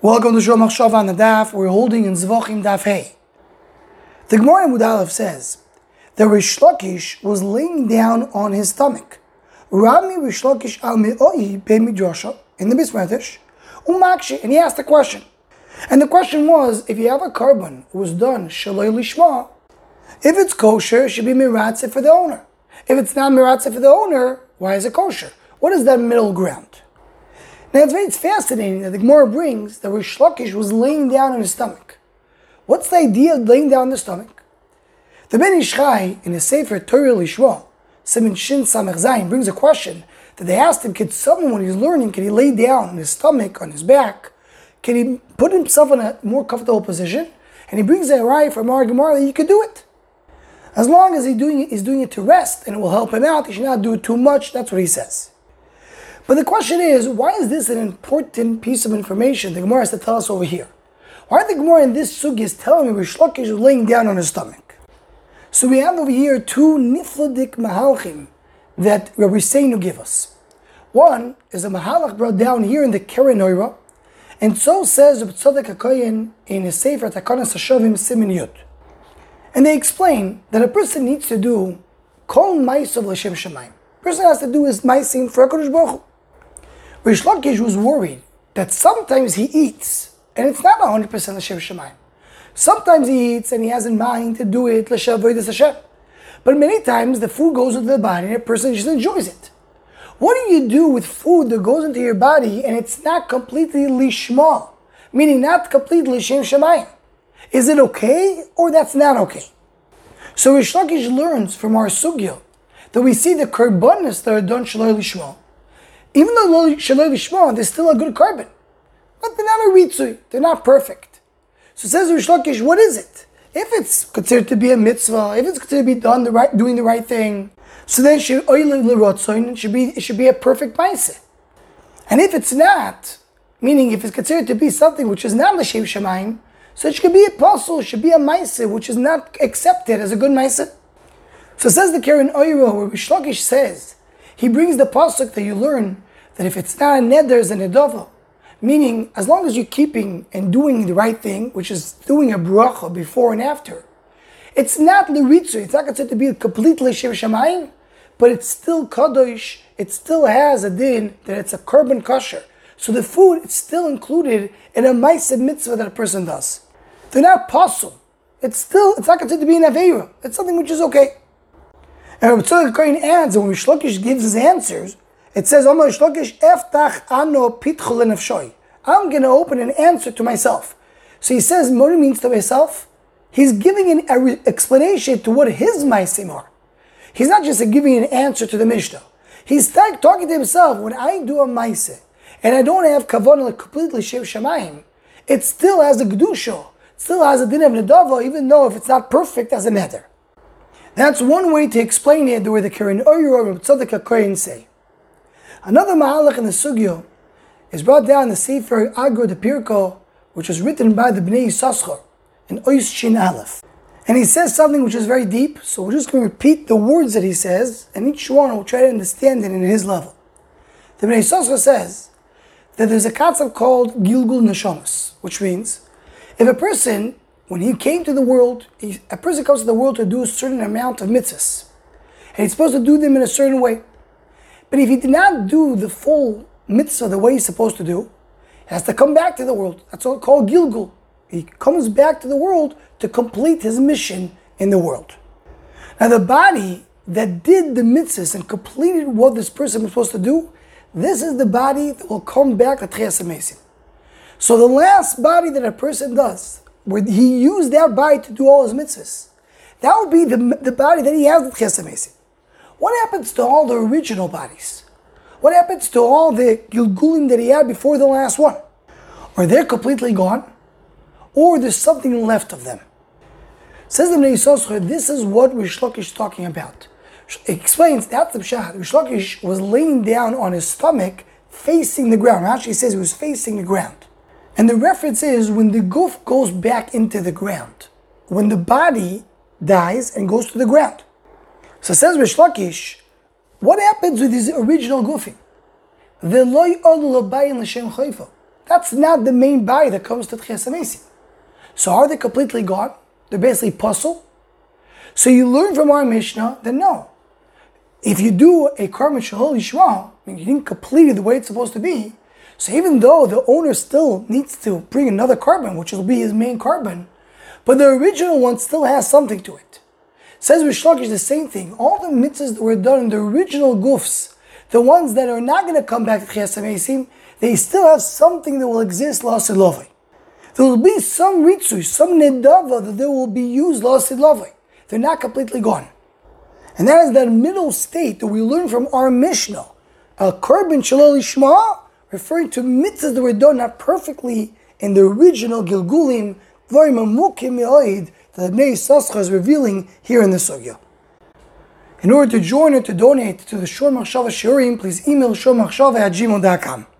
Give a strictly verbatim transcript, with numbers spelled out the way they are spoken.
Welcome to Shul Machshava on the Daf. We're holding in Zvachim Daf Hey. The Gemara in Mud Aleph says that Rish Lakish was laying down on his stomach. Rami Rish Lakish al me'oi be midrasha in the Bismetish umakshi, and he asked a question. And the question was, if you have a carbon who was done shaloi lishma, if it's kosher, it should be miratzeh for the owner. If it's not miratzeh for the owner, why is it kosher? What is that middle ground? Now it's very fascinating that the Gemara brings that Rish Lakish was laying down on his stomach. What's the idea of laying down on the stomach? The Ben Ish Chai in his Sefer Torah Lishma, Simin Shin Samech Zayin, brings a question that they asked him, could someone when he's learning, can he lay down on his stomach, on his back? Can he put himself in a more comfortable position? And he brings a raya from our Gemara that he could do it. As long as he's doing it, he's doing it to rest and it will help him out, he should not do it too much. That's what he says. But the question is, why is this an important piece of information the Gemara has to tell us over here? Why the Gemara in this sugi is telling me Rish Lakish is laying down on his stomach? So we have over here two nifladik mahalchim that Rabbi Seinu give us. One is a mahalach brought down here in the Keren Oira, and so says Rabbi Tzadok HaKohen in his Sefer Takanas HaShavim Simin Yud. And they explain that a person needs to do kol ma'asav l'shem shamayim. A person has to do his ma'asim for HaKadosh Baruch Hu. Rish Lakish was worried that sometimes he eats, and it's not one hundred percent l'shem shamayim. Sometimes he eats and he has in mind to do it l'shem avodas Hashem. But many times the food goes into the body and a person just enjoys it. What do you do with food that goes into your body and it's not completely lishma, meaning not completely l'shem shamayim? Is it okay or that's not okay? So Rish Lakish learns from our sugya that we see the karbanis that are done shaloi lishma. Even though shaloi lishma, they're still a good carbon, but they're not a ritzui, they're not perfect. So says Rish Lakish, what is it? If it's considered to be a mitzvah, if it's considered to be done the right, doing the right thing, so then it should be it should be a perfect ma'aseh. And if it's not, meaning if it's considered to be something which is not l'shem shamayim, so it should be a puzzle, it should be a ma'aseh which is not accepted as a good ma'aseh. So says the Keren Oira, where Rish Lakish says, he brings the pasuk that you learn that if it's not a neder, it's a nedava. Meaning, as long as you're keeping and doing the right thing, which is doing a bracha before and after, it's not l'ritzu, it's not considered to be completely l'shem shamayim, but it's still kadosh, it still has a din that it's a korban kosher. So the food, it's still included in a ma'aseh mitzvah that a person does. They're not pasul. It's still, it's not considered to be an aveira. It's something which is okay. And Rabbi Tzadok HaKohen adds that when Rish Lakish gives his answers, it says, Amar Rish Lakish, Eftach ano pitchu lenafshoy. I'm going to open an answer to myself. So he says, what it means to myself? He's giving an re- explanation to what his ma'asim are. He's not just giving an answer to the Mishnah. He's t- talking to himself, when I do a ma'aseh, and I don't have kavanah completely shem shamayim, it still has a kedusha, it still has a din of nedava, even though if it's not perfect as a neder. That's one way to explain it, the way the Keren Oira or Tzadok HaKohen say. Another mahalach in the sugya is brought down in the Sefer Agra de Pirko, which was written by the Bnei Yissaschar in Ois Shin Aleph. And he says something which is very deep, so we're just going to repeat the words that he says, and each one will try to understand it in his level. The Bnei Yissaschar says that there's a concept called Gilgul Neshamas, which means if a person, when he came to the world, he, a person comes to the world to do a certain amount of mitzvahs, and he's supposed to do them in a certain way. But if he did not do the full mitzvah the way he's supposed to do, he has to come back to the world. That's all called Gilgul. He comes back to the world to complete his mission in the world. Now the body that did the mitzvahs and completed what this person was supposed to do, this is the body that will come back to Tchias HaMesim. So the last body that a person does, where he used that body to do all his mitzvahs, that will be the, the body that he has at Tchias HaMesim. What happens to all the original bodies? What happens to all the Gilgulim that he had before the last one? Are they completely gone? Or there's something left of them? Says the Bnei Yissaschar, this is what Rish Lakish is talking about. It explains, that's the pshat. Rish Lakish was laying down on his stomach, facing the ground. Actually, he says he was facing the ground. And the reference is when the goof goes back into the ground. When the body dies and goes to the ground. So says Rish Lakish, what happens with his original gufim? That's not the main body that comes to Tchias HaMesim. So are they completely gone? They're basically puzzle. So you learn from our Mishnah that no. If you do a Karban Shehol Yishma, I mean, you didn't complete it the way it's supposed to be, so even though the owner still needs to bring another Karban, which will be his main Karban, but the original one still has something to it. Says Rish Lakish the same thing. All the mitzvahs that were done in the original gufs, the ones that are not going to come back to Tchias HaMesim, they still have something that will exist L'Asid Lavai. There will be some ritzui, some nedava that they will be used L'Asid Lavai. They're not completely gone. And that is that middle state that we learn from our Mishnah. A Karban Shehol Yishma, referring to mitzvahs that were done not perfectly in the original Gilgulim, Dvarim Amukim Me'oid, that Bnei Yissaschar is revealing here in the Sugya. In order to join or to donate to the Shor Machshava Shiurim, please email shor machshava at gmail dot com.